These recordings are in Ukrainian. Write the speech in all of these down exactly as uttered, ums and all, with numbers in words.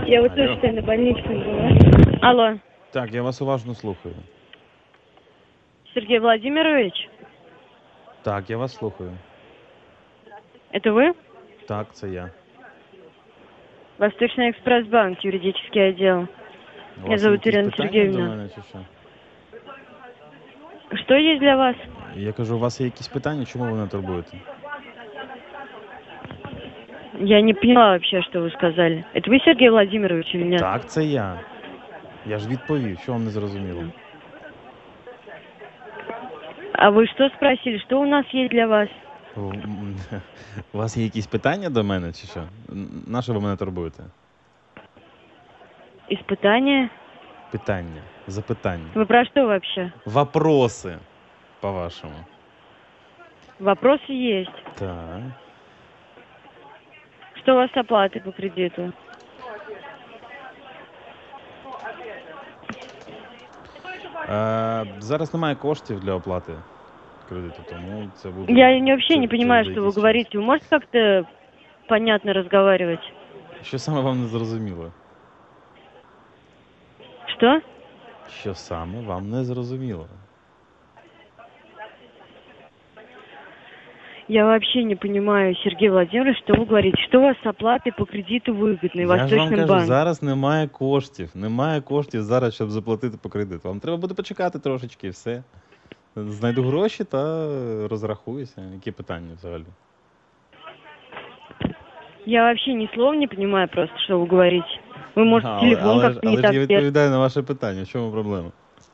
Я вот Алло. тоже что на больничке была. Алло, Так, я вас уважно слухаю. Сергей Владимирович, Так, я вас слухаю. это вы? Так, це я. Восточный экспресс-банк, юридический отдел. У Меня вас зовут є якісь Ирина питання до Сергеевна. мене чи що? Что есть для вас? Я кажу, у вас є якісь питання, чому ви мене турбуєте? Я не поняла вообще, что вы сказали. Это вы, Сергей Владимирович, или нет? Так, це я. Я ж відповів, що вам не зрозуміло. А вы что спросили? Что у нас есть для вас? У м, у вас є якісь питання до мене чи що? Н- На що ви мене турбуєте? Испытания? Питання, запитання. Вы про что вообще? Вопроси, по-вашому. Вопросы есть. Так. Что у вас с оплатой по кредиту? Е, зараз немає коштів для оплати кредиту, тому це буде... Я не- вообще це- не через понимаю, что деякий вы час. говорите. Вы можете как-то понятно разговаривать? Що саме вам не зрозуміло? Что? Що саме вам не зрозуміло? Я вообще не понимаю, Сергей Владимирович, что вы говорите. Что у вас с оплатой по кредиту выгодной в Я ж вам Восточном кажу, банке? зараз немає коштів. Немає коштів зараз, щоб заплатити по кредиту. Вам треба буде почекати трошечки і все. Знайду гроші та розрахуюся. Які питання взагалі? Я вообще ни слова не понимаю просто, что вы говорите. Вы, может, А, телефон але, ж- как-то не але ж так... я пер- відповідаю на ваше питання. В чому проблема?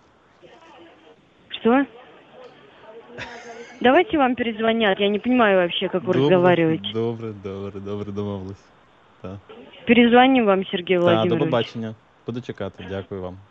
Что? Давайте вам перезвонят. Я не понимаю вообще, как вы разговариваете. Добре, добре, добре, домовились. Так, Перезвоним вам, Сергей Та, до Владимирович. побачення. Буду чекати. Дякую вам.